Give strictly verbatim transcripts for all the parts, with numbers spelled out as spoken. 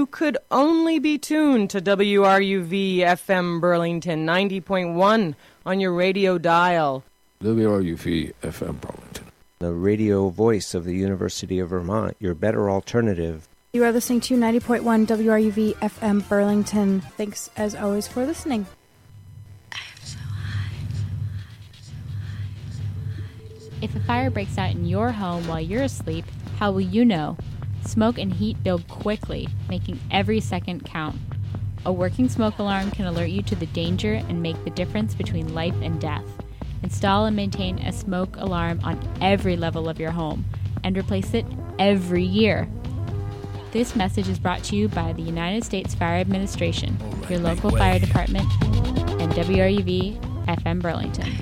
you could only be tuned to W R U V F M Burlington ninety point one on your radio dial. W R U V F M Burlington, the radio voice of the University of Vermont, your better alternative. You are listening to ninety point one W R U V F M Burlington. Thanks, as always, for listening. If a fire breaks out in your home while you're asleep, how will you know? Smoke and heat build quickly, making every second count. A working smoke alarm can alert you to the danger and make the difference between life and death. Install and maintain a smoke alarm on every level of your home, and replace it every year. This message is brought to you by the United States Fire Administration, your local fire department, and W R U V F M Burlington.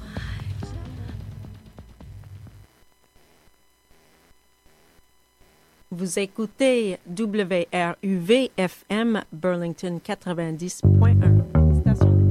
Vous écoutez W R U V F M Burlington quatre-vingt-dix point un. Station de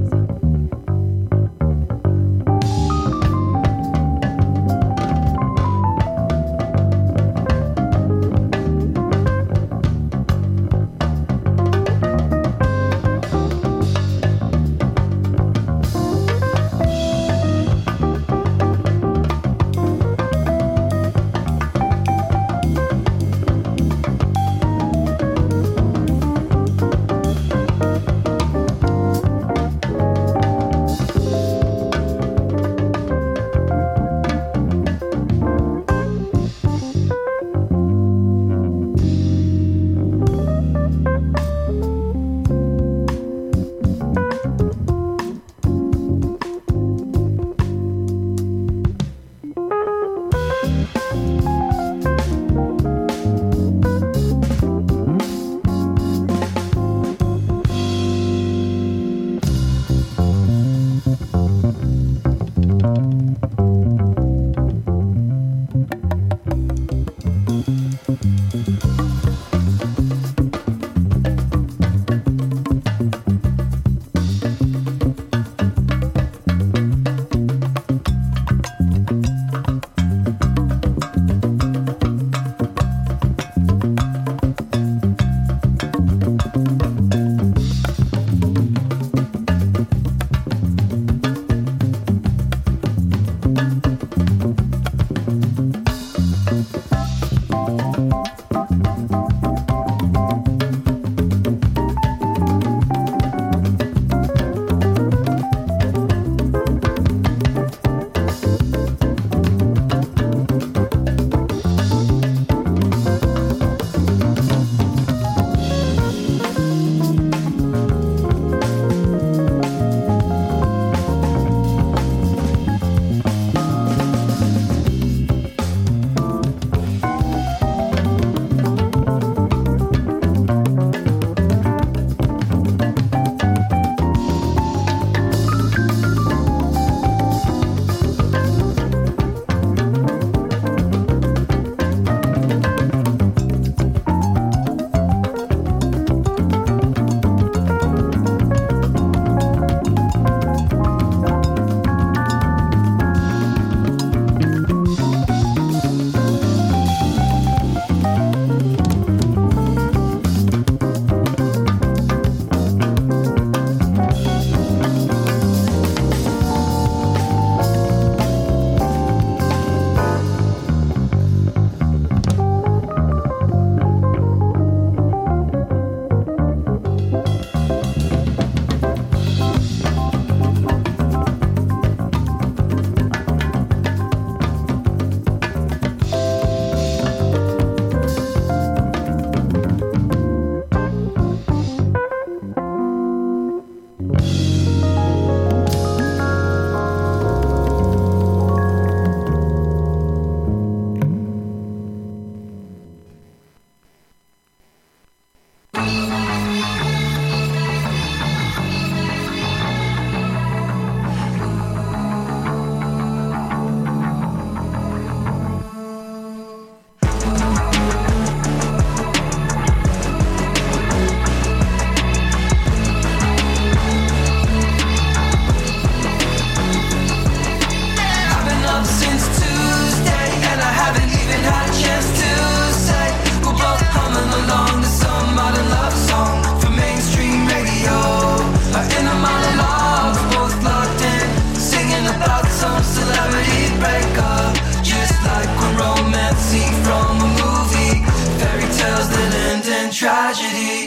about some celebrity breakup, just like a romance scene from a movie. Fairy tales that end in tragedy.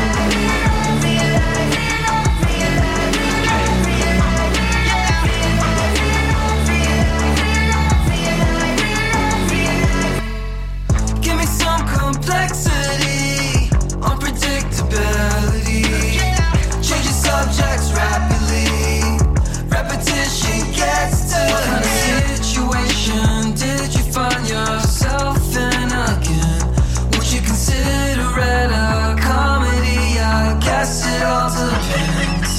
Give me some complexity, unpredictability. Changing subjects rapidly. Repetition gets to what kind of situation did you find yourself in again? Would you consider it a comedy? I guess it all depends.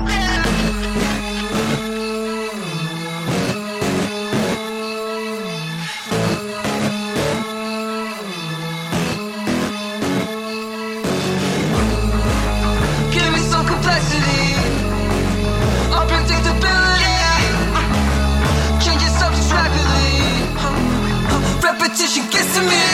Give me some complexity, unpredictability. Changing subjects rapidly. Repetition gets to me.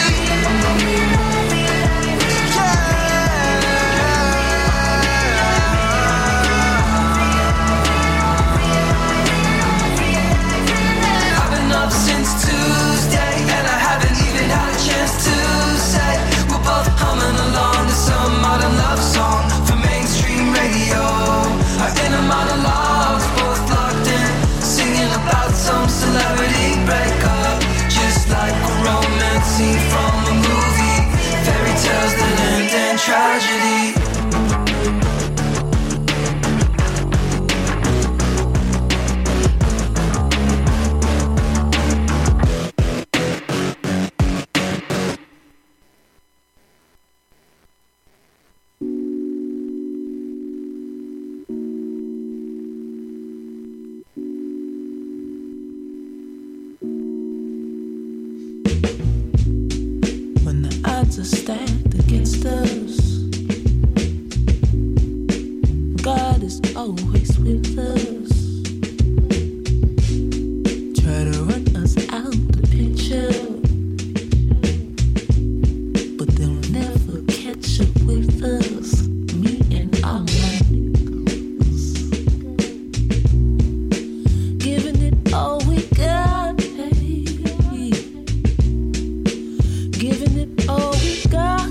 I've been up since Tuesday, and I haven't even had a chance to say we're both humming along to some modern love song for mainstream radio. Our inner monologues, both locked in, singing about some celebrity breakup, just like a romance scene from a movie. Fairy tales that end in tragedy. When the odds are stacked against us, God is always with us. Try to run us out the picture, but they'll never catch up with us. Me and all my niggas, giving it all we got, hey. Giving it all we got,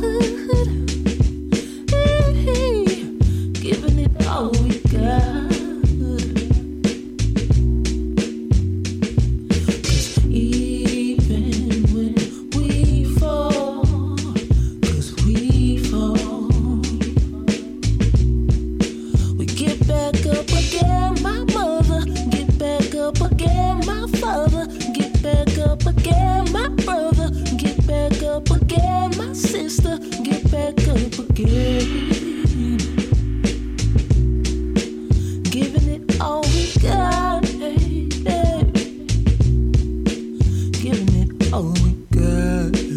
hey. Giving it all we got. 'Cause even when we fall, 'cause we fall, we get back up again, my mother. Get back up again, my father. Get back up again, my brother. Get back up again, my sister. Get back up again. Giving it all we got, hey, hey. Giving it all we got, hey.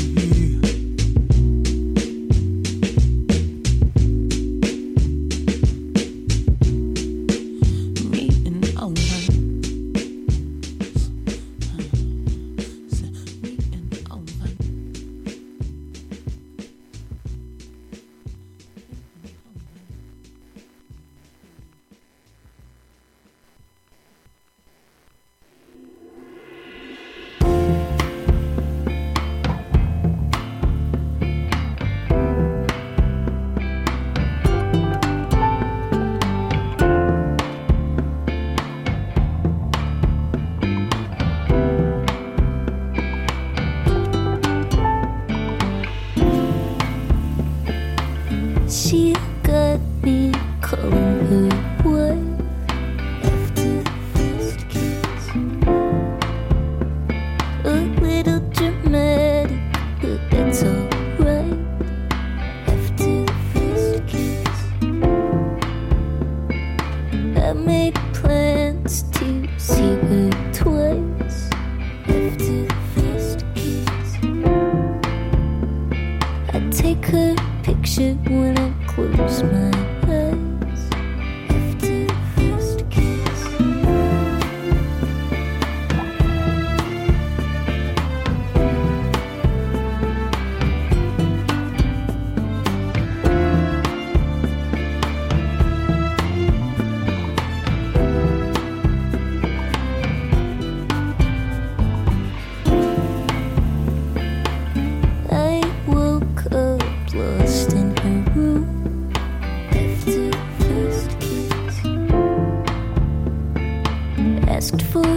Me and all my me and all my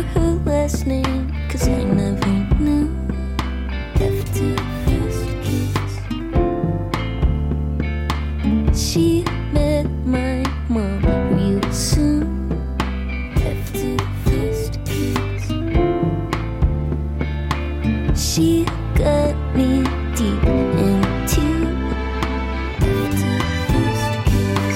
remember her last name, cause I never knew. After the first kiss, she met my mom real soon. After the first kiss, she got me deep into. After the first kiss,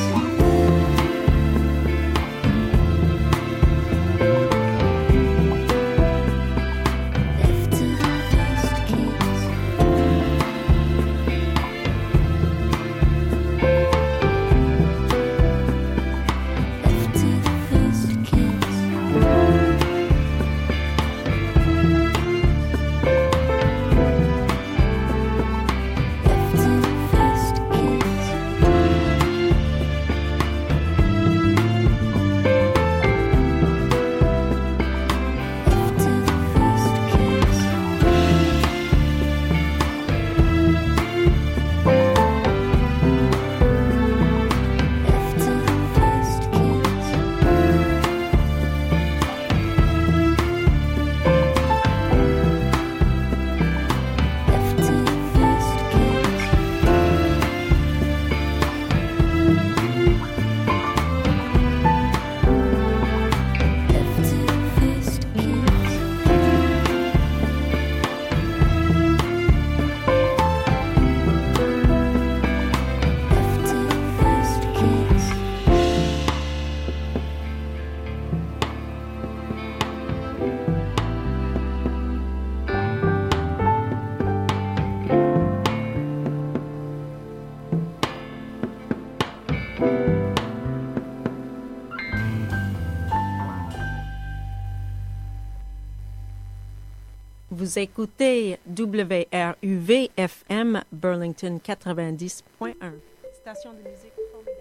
after the first kiss, after the first kiss. After the first kiss, after the first kiss, after the first kiss, after the first kiss. After the first kiss, after the first kiss, Vous écoutez W R U V F M Burlington quatre-vingt-dix point un. Station de musique formidable.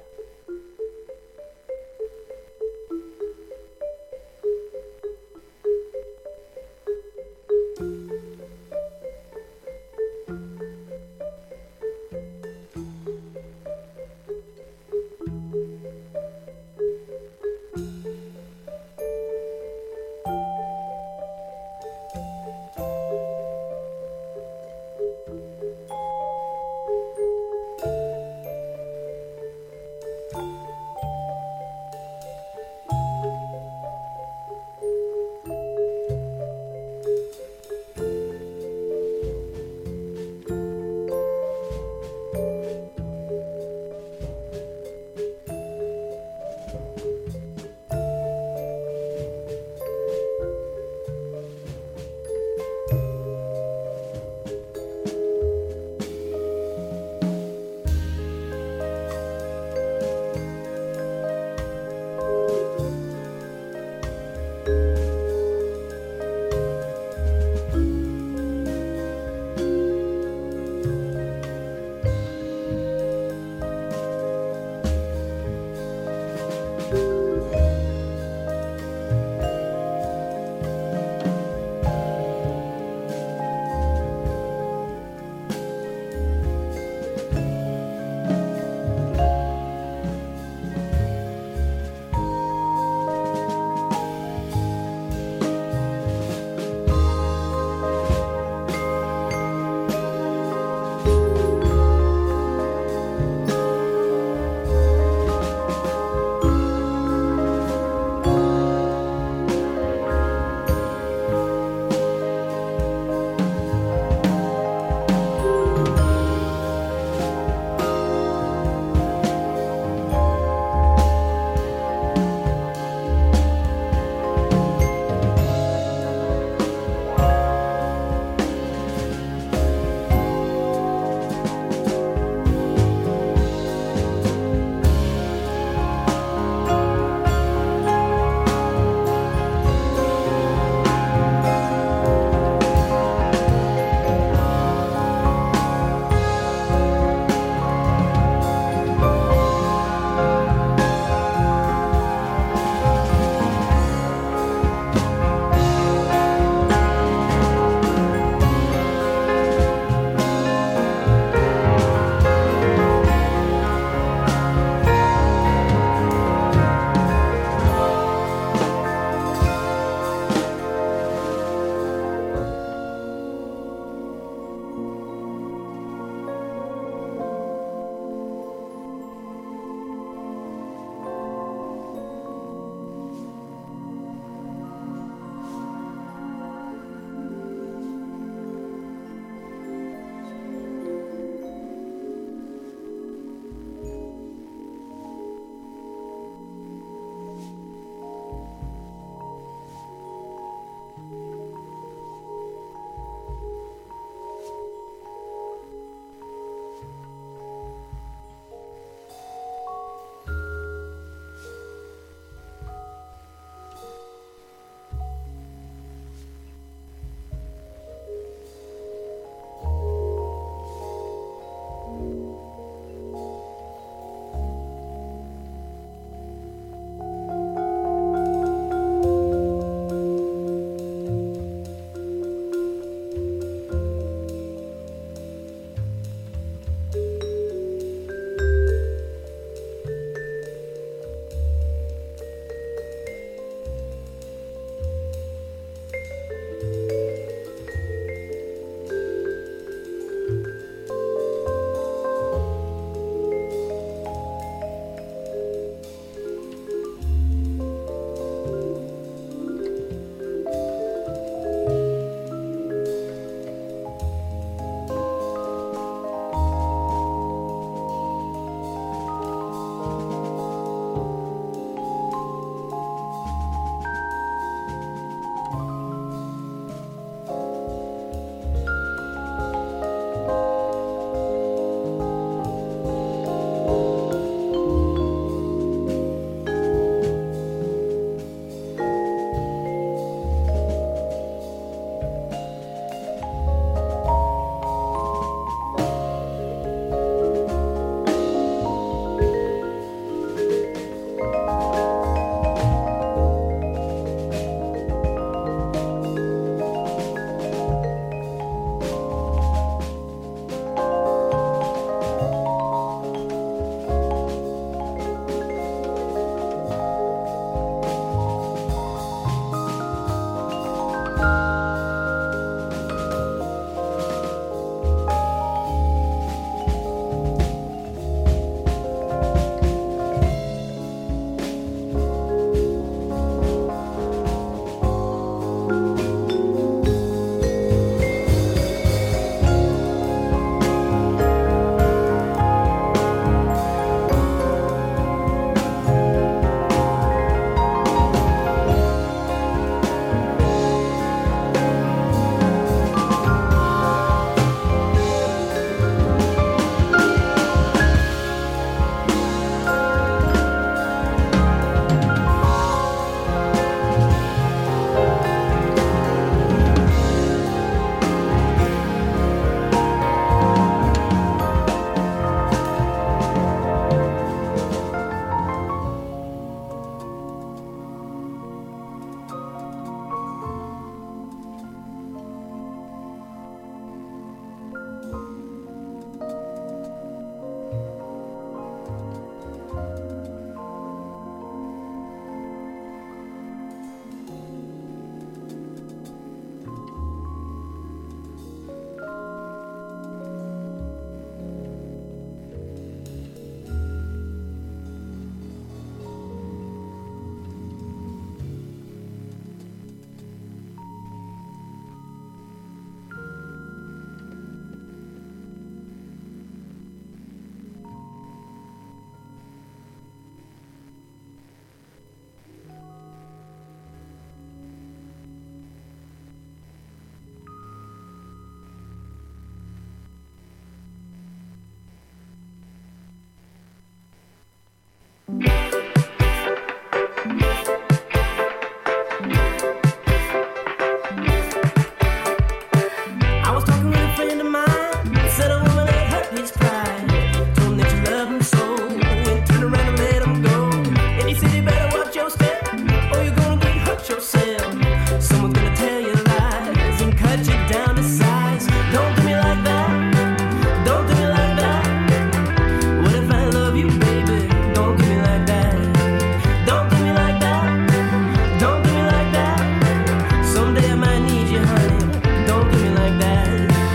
Someday I might need you, honey. Don't do me like that.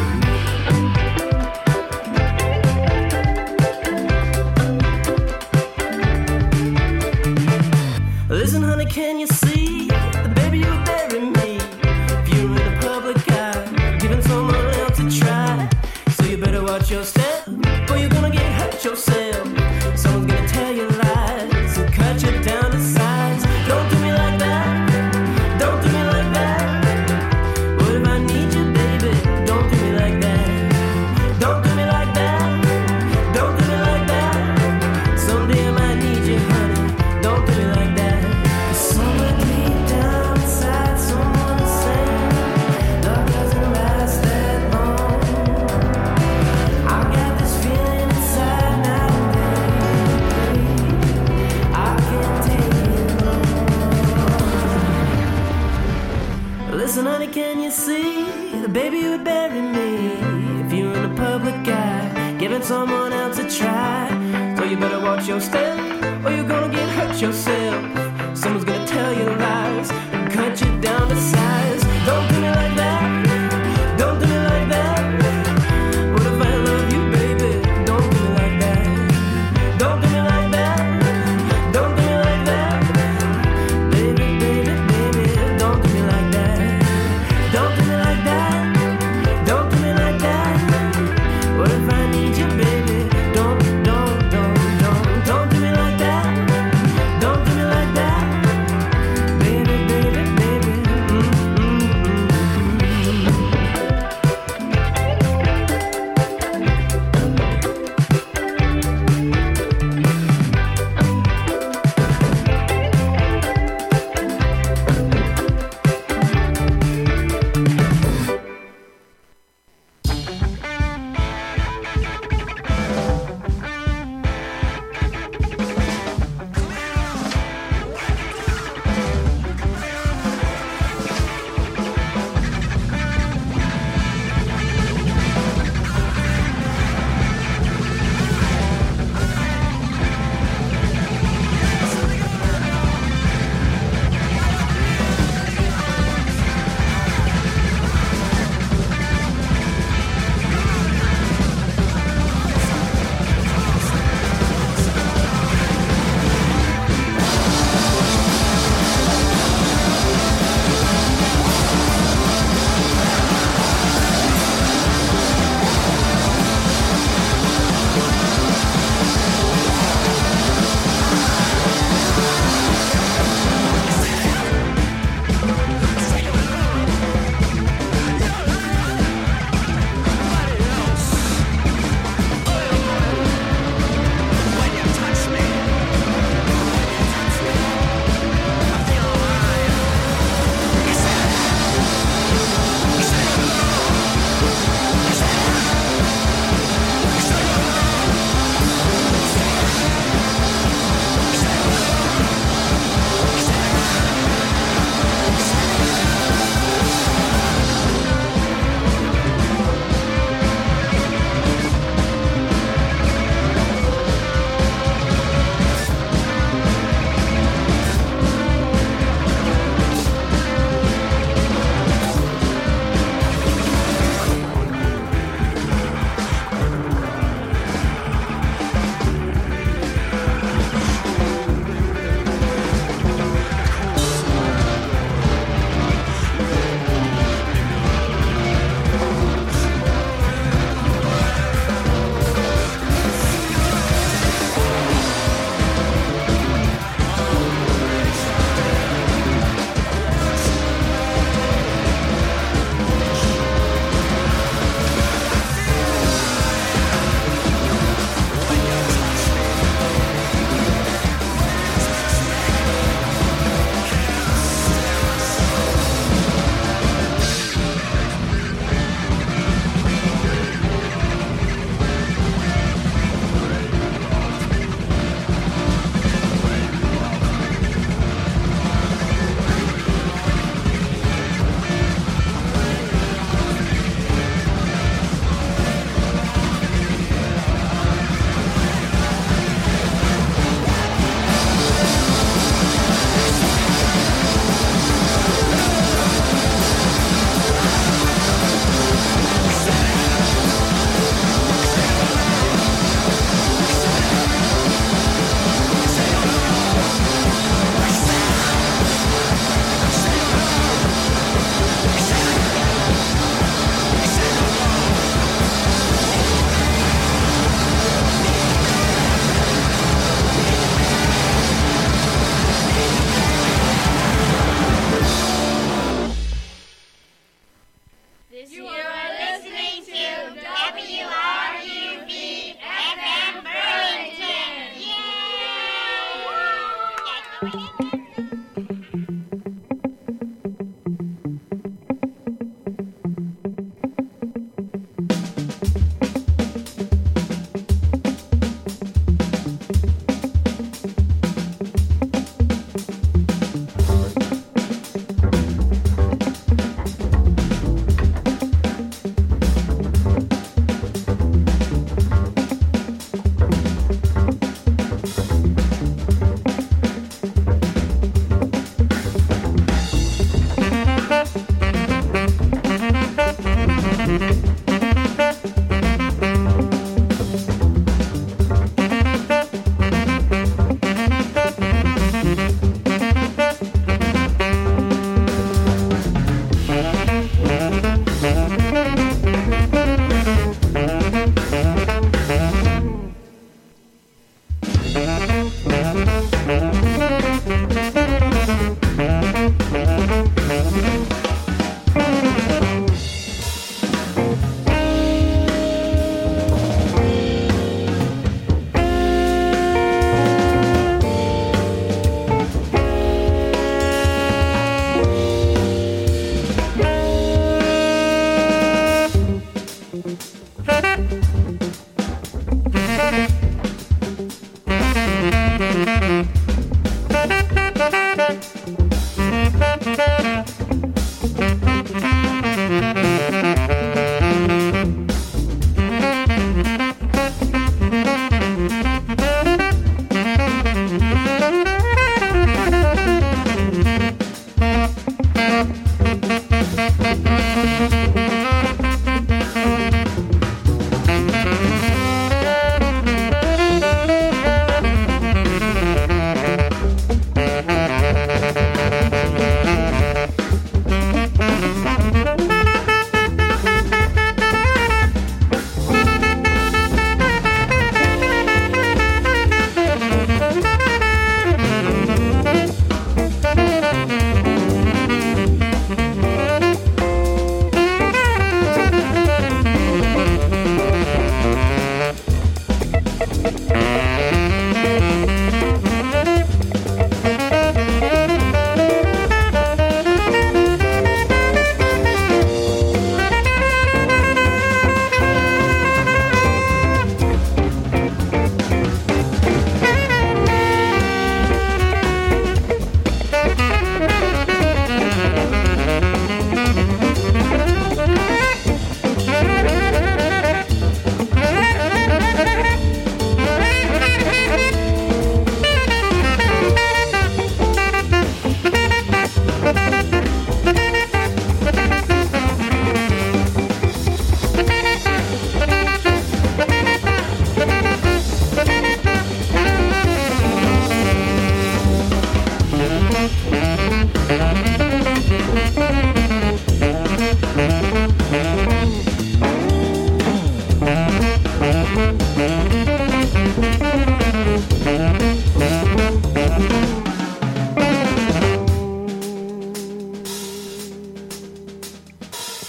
Listen, honey, can you see the baby you bury me? If you're in the public eye, giving someone else a try. So you better watch your step, or you're gonna get hurt yourself. Someone's gonna tell you lies and cut you down to size. Don't do me like that. Don't do me like that. What if I need you, baby? Don't do me like that. Don't do me like that. Don't do me like that. Someday I might need you, honey. Don't do me like that. Someone deep down inside, someone saying love doesn't last that long. I got this feeling inside now and then. I can't take it no more. Listen, honey, can you see the baby who would bury me? If you're in the public eye, giving someone else a try. So you better watch your step, or you're gonna get hurt yourself. Someone's gonna tell you lies and cut you down to size. Don't do me like that. Don't do me like that. What if I love you, baby? Don't do me like that. Don't do me like that. Don't do me like that. Baby, baby, baby, don't do me like that. Don't do me like that. Don't do me like that. What if I need you, baby? Don't, don't, don't, don't, don't do me like that. Don't do me like that. Baby, baby, baby,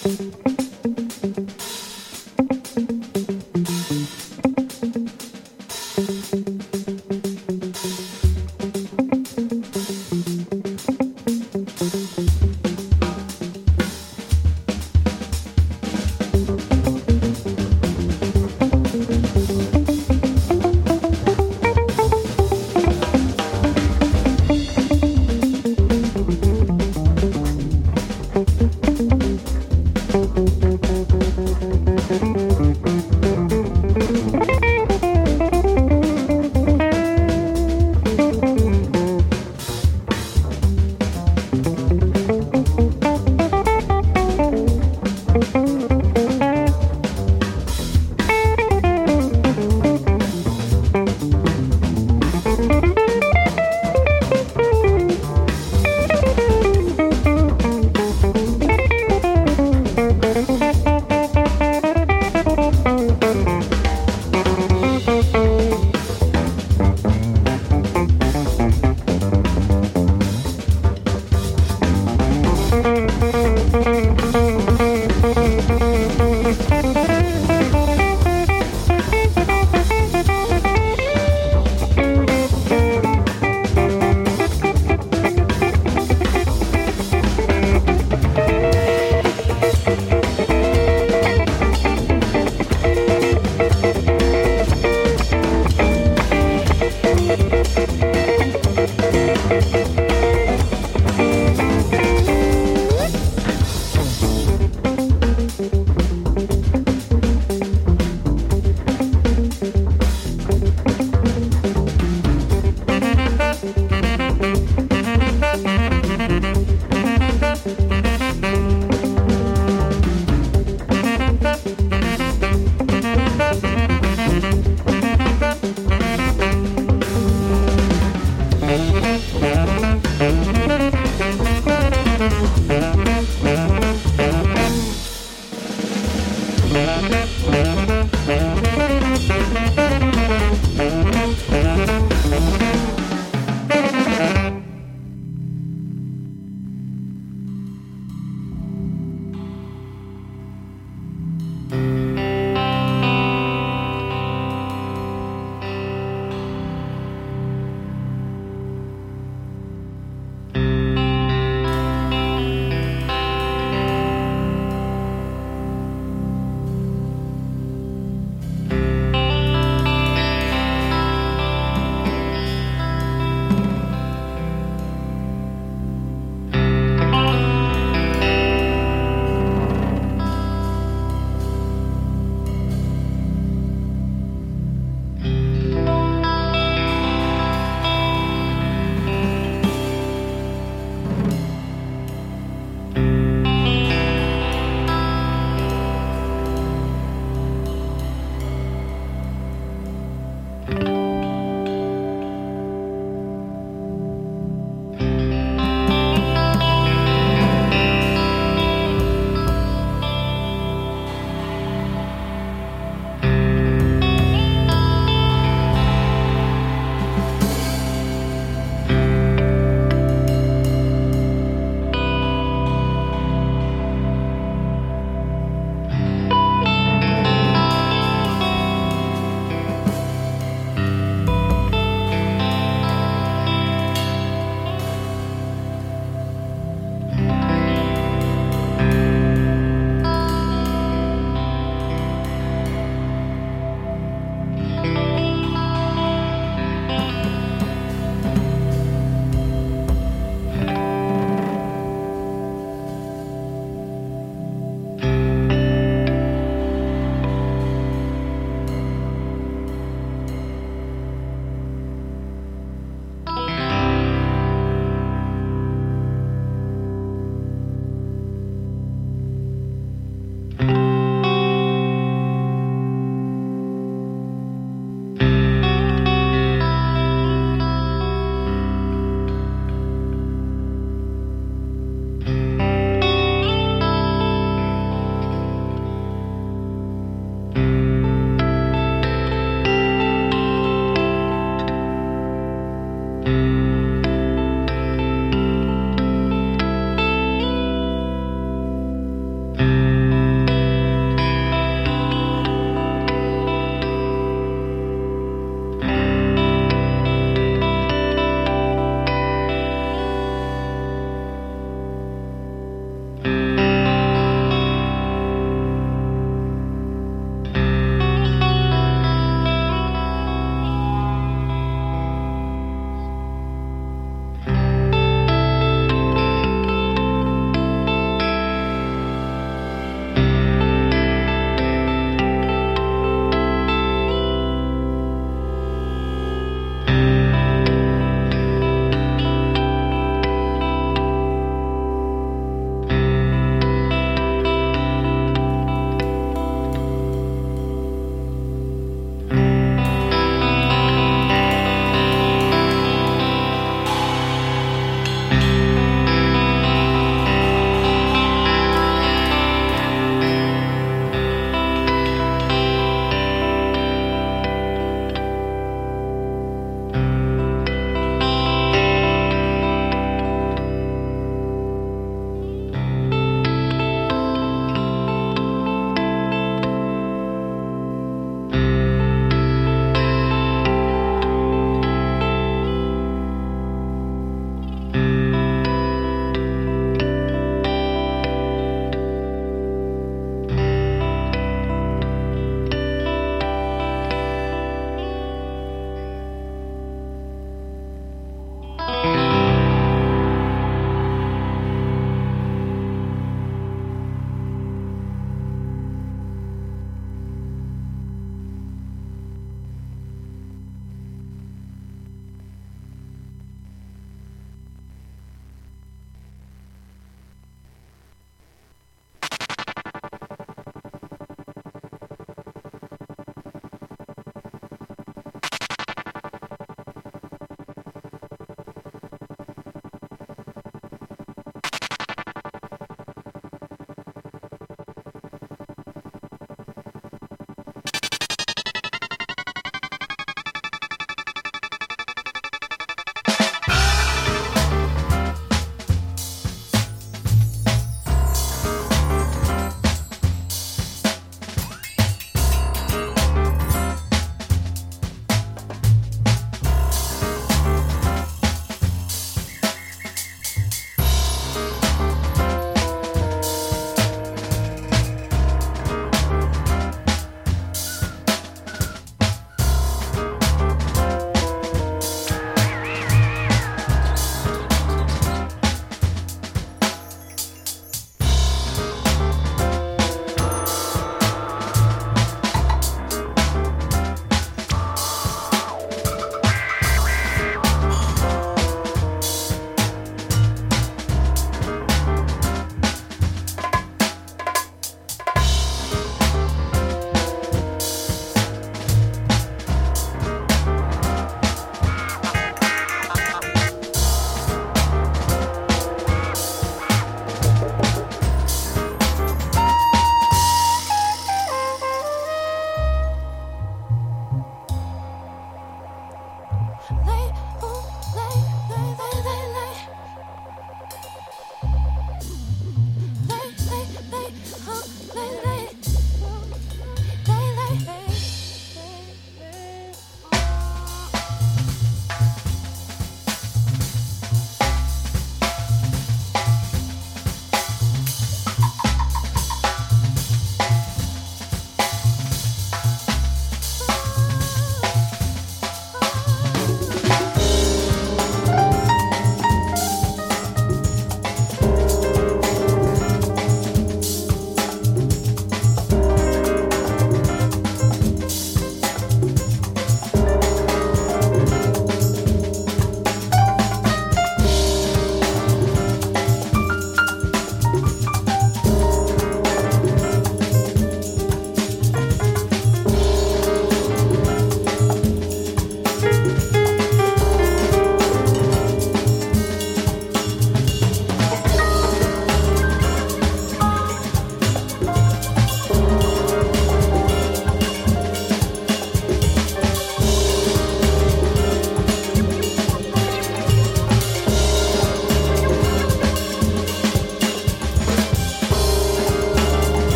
Thank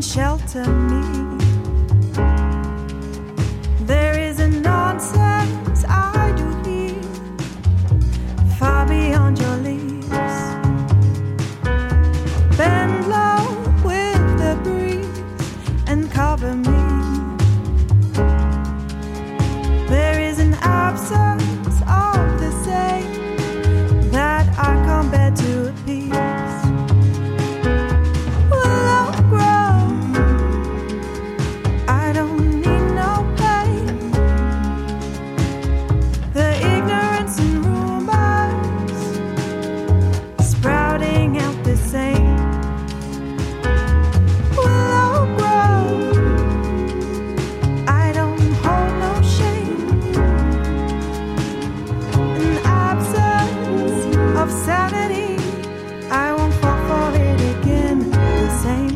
and shelter me. There is a nonsense I do hear far beyond your leaves. Bend low with the breeze and cover me. There is an absence of the same that I can't bear to appease. Will outgrow. I don't need no pain. The ignorance and rumors sprouting out the same. Will outgrow. I don't hold no shame. An absence of sanity. I won't fall for it again the same.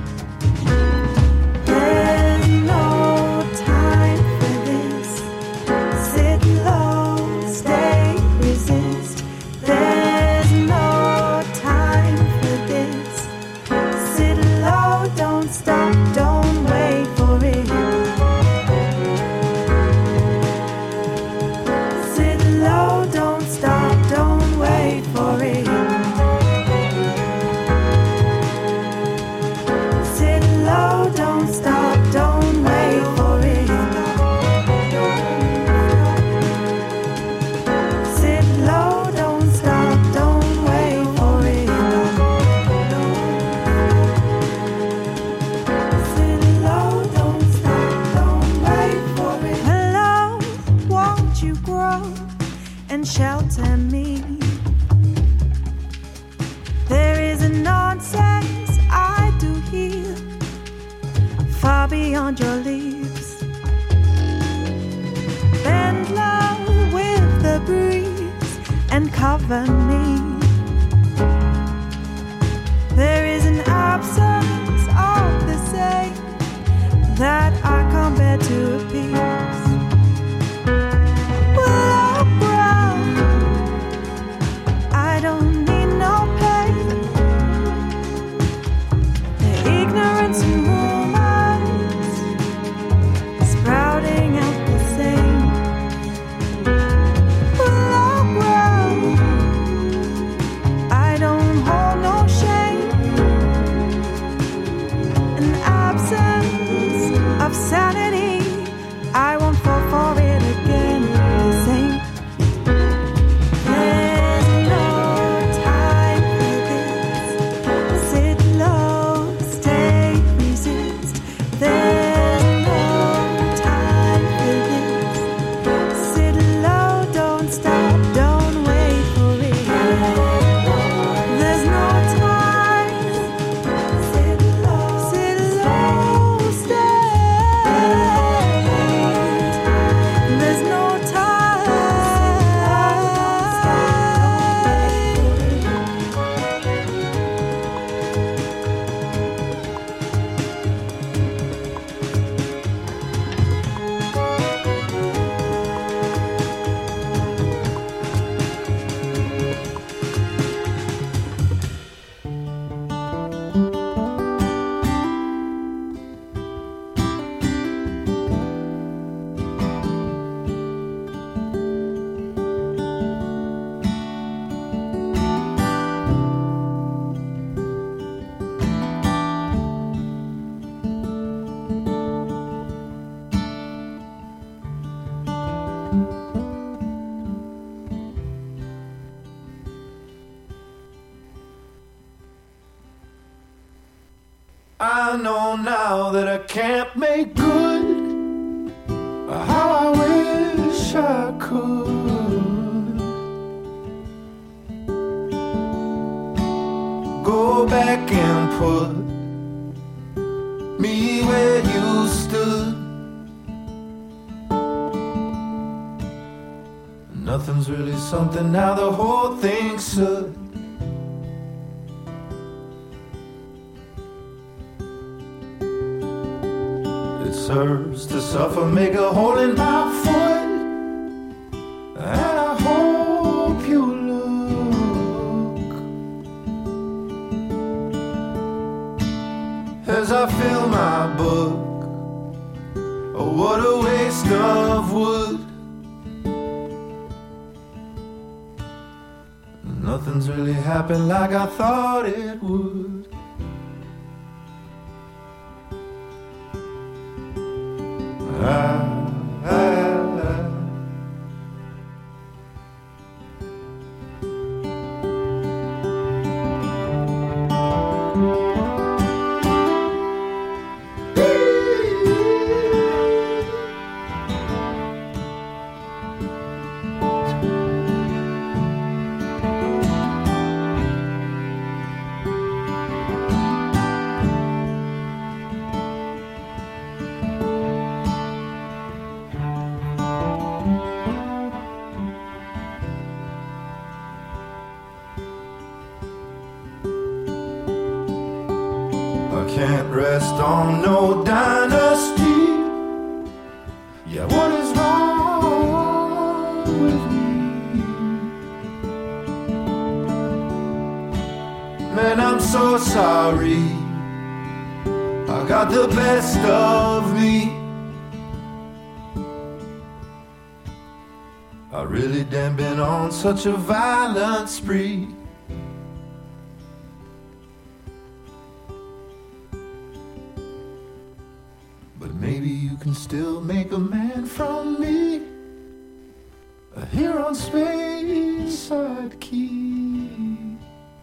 There's no time for this. Sit low, stay, resist. There's no time for this. Sit low, don't stop, don't wait for it. Sit low, don't stop, don't wait for it. Sit low, don't stop, don't wait for it. Sit low, don't stop, don't wait for it. Sit low, don't stop, don't wait for it. Hello, won't you grow and shelter me? There is a nonsense I do hear far beyond your leaves. Bend low with the breeze and cover me. There is an absence of the same that I can't bear to appease. Will outgrow. I don't need no pain. The ignorance and rumors sprouting out the same. Will outgrow. I don't hold no shame. An absence of sanity. I won't fall for it again the same. There's no time for this. Sit low, stay, resist. There's no time for this. Sit low, don't stop, don't wait for it. There's no time. Sit low, sit low, stay. There's no time. I know now that I can't make good how I wish I could. Go back and put me where you stood. Nothing's really something now, the whole thing's should. Serves to suffer, make a hole in my foot, and I hope you look. as I fill my book. Oh, what a waste of wood. Nothing's really happened like I thought it would. I, I, I. Can't rest on no dynasty. Yeah, what is wrong with me? Man, I'm so sorry. I got the best of me. I really damn been on such a violent spree. Maybe you can still make a man from me. Here on Speyside Key.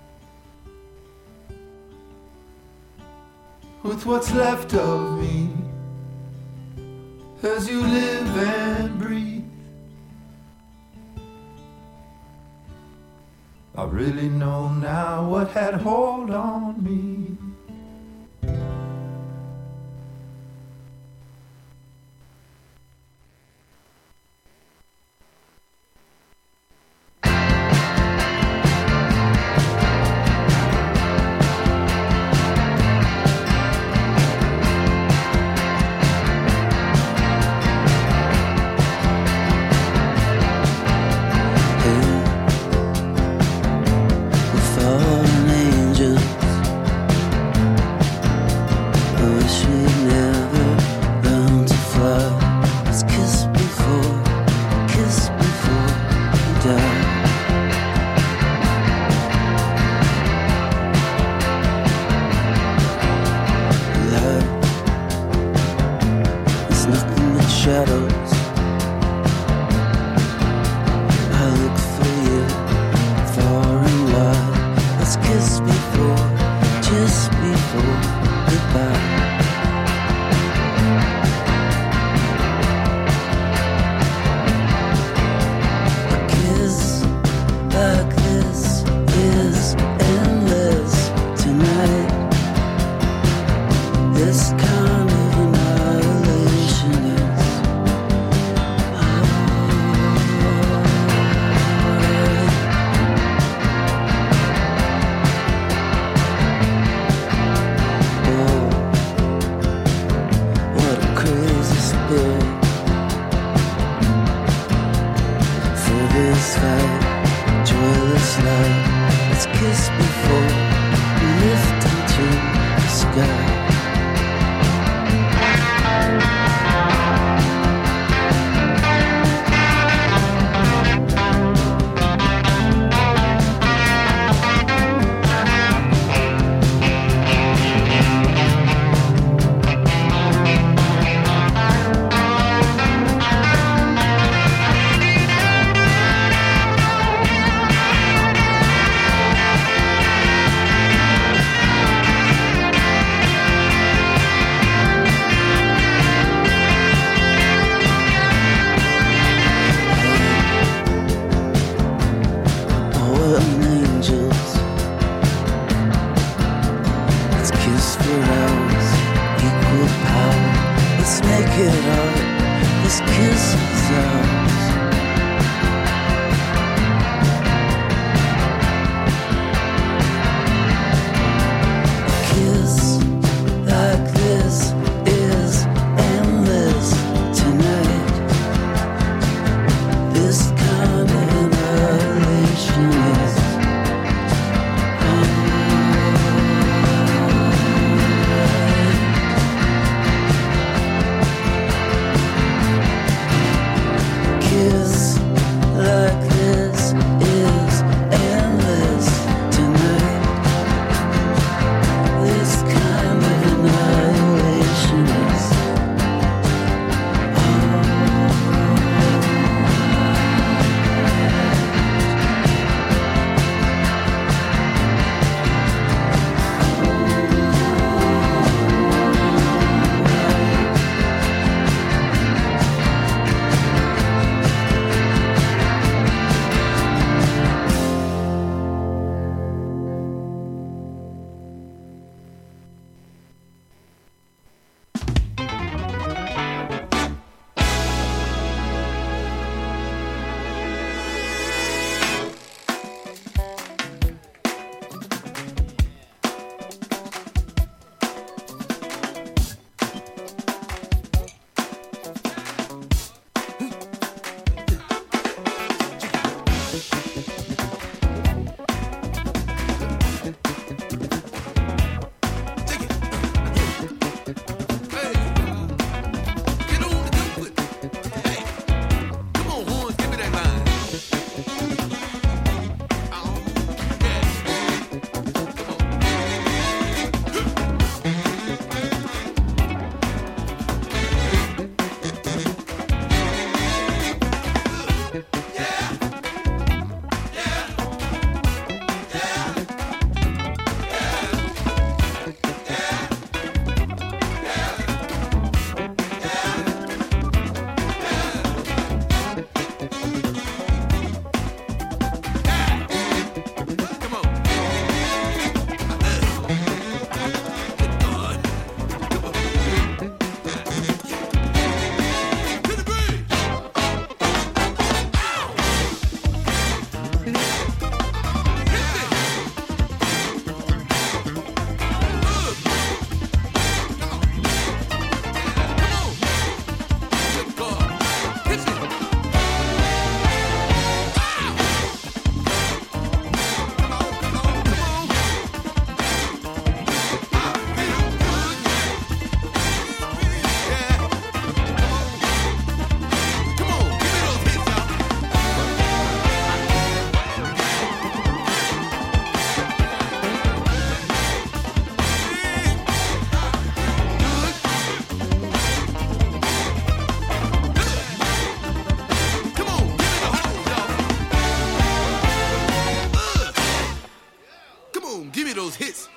With what's left of me, as you live and breathe. I really know now what had hold on me.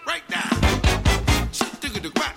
right now. Digga-digga-whack.